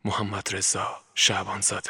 محمد رضا شعبانزاده.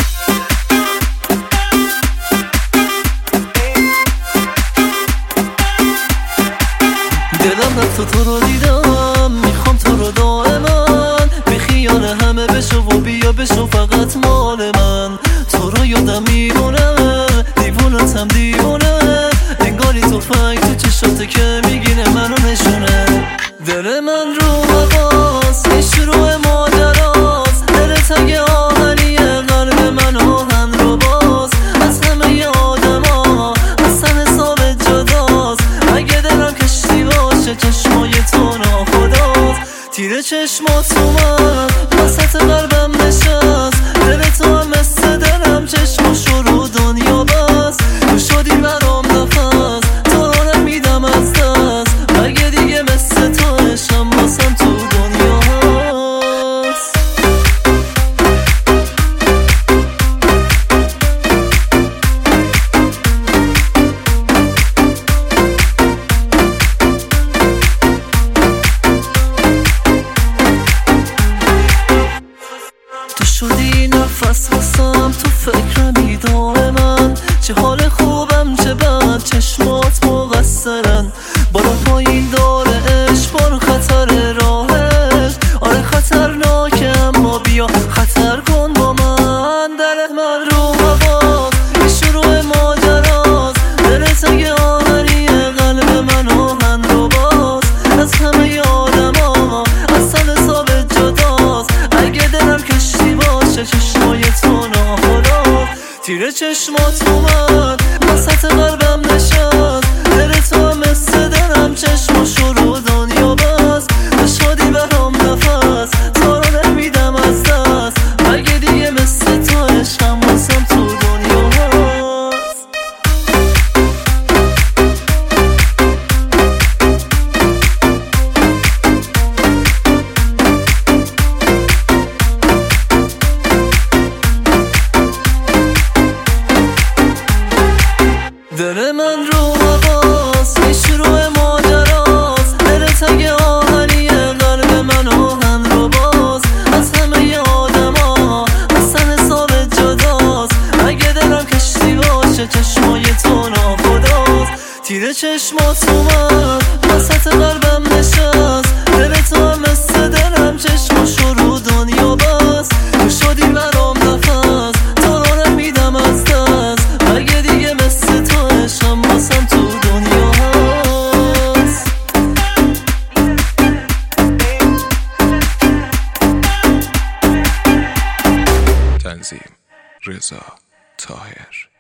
دلم رفت تو رو دیدم، میخوام تو رو دائما، بی خیال همه بشو و بیا بشو فقط مال من. تو رو یادم میمونه، دیوونتم دیوونه، انگاری تو فنگ تو چشاته که میگینه منو نشونه. دل من رو هواست، این شروع ماجراست، دلت اگه آهنیه قلب من آهن رو باز. از همه آدم ها اصلا حساب جداست، اگه دلم کشتی باشه چشمای تو ناخداست. تیر چشمات اومد وسط قلبم نشست، دل تو هم مثل دلم چشماشو رو دنیا بست. تو شدی برام نفس، تو رو نمیدم از دست، اگه دیگه مثل تو عشقم واسم تو دنیا هست. تو شدی نفس واسم، تو فکرمی دائما، چه حال خوبم چه بد چشمات مقصرن. بالا پایین داره عشق، بار خطر راهش، آره خطرناکه اما بیا خطر کن با من. دل من رو هواست، این شروع ماجراست، دلت اگه آهنیه قلب من آهن رو باز. از همه آدم ها اصلا حساب جداست، اگه دلم کشتی باشه چشمای تو ناخداست. تیر چشمات اومد وسط قلبم نشست، دل تو هم مثل دلم چشماشو رو دنیا بست. تو شدی برام نفس، تو رو نمیدم از دست، اگه دیگه مثل تو عشقم واسم تو دنیا هست. دل من رو هواست، این شروع ماجراست، دلت اگه آهنیه قلب من آهن رو باز. از همه آدم ها اصلا حساب جداست، اگه دلم کشتی باشه چشمای تو ناخداست. تیر چشمات اومد وسط قلبم نشست، دل تو هم مثل دلم چشماشو رو دنیا بست. تو شدی برام نفس، تو رو نمیدم از دست، اگه دیگه مثل تو عشقم واسم تو دنیا هست. تنظیم رضا طاهر.